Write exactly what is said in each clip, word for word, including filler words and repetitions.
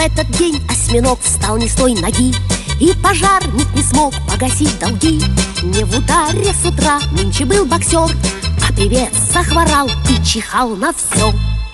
этот день осьминог встал не с той ноги, и пожарник не смог погасить долги. Не в ударе с утра нынче был боксер, а певец захворал и чихал на все.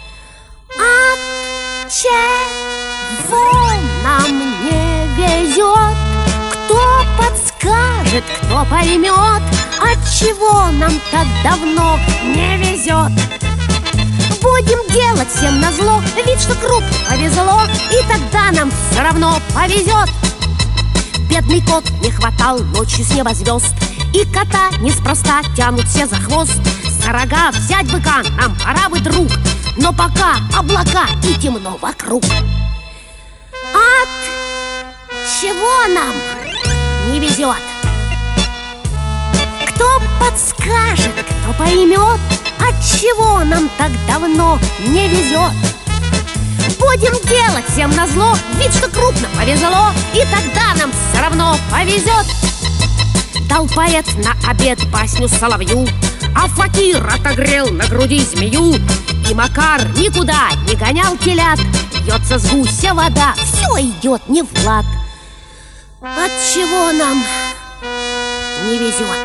От чего нам не везет? Кто подскажет, кто поймет, отчего нам так давно не везет? Будем делать всем назло вид, что крупно повезло, и тогда нам все равно повезет. Бедный кот не хватал ночью с неба звезд, и кота неспроста тянут все за хвост. За рога взять быка нам пора бы, друг, но пока облака и темно вокруг. От чего нам не везет? Кто подскажет, кто поймет, отчего нам так давно не везет? Будем делать всем назло вид, что крупно повезло, и тогда нам все равно повезет. Дал поэт на обед басню соловью, а факир отогрел на груди змею. И Макар никуда не гонял телят, льется с гуся вода, все идет не в лад. Отчего нам не везет?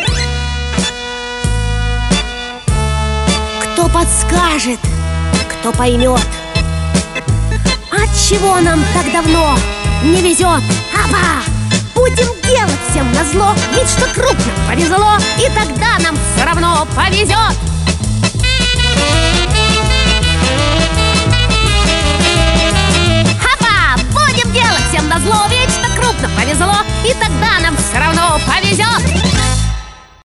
Кто подскажет, кто поймет, отчего нам так давно не везет? Аба! Будем делать всем назло вид, что крупно повезло, и тогда нам все равно повезет. Аба! Будем делать всем назло вид, что крупно повезло, и тогда нам все равно повезет.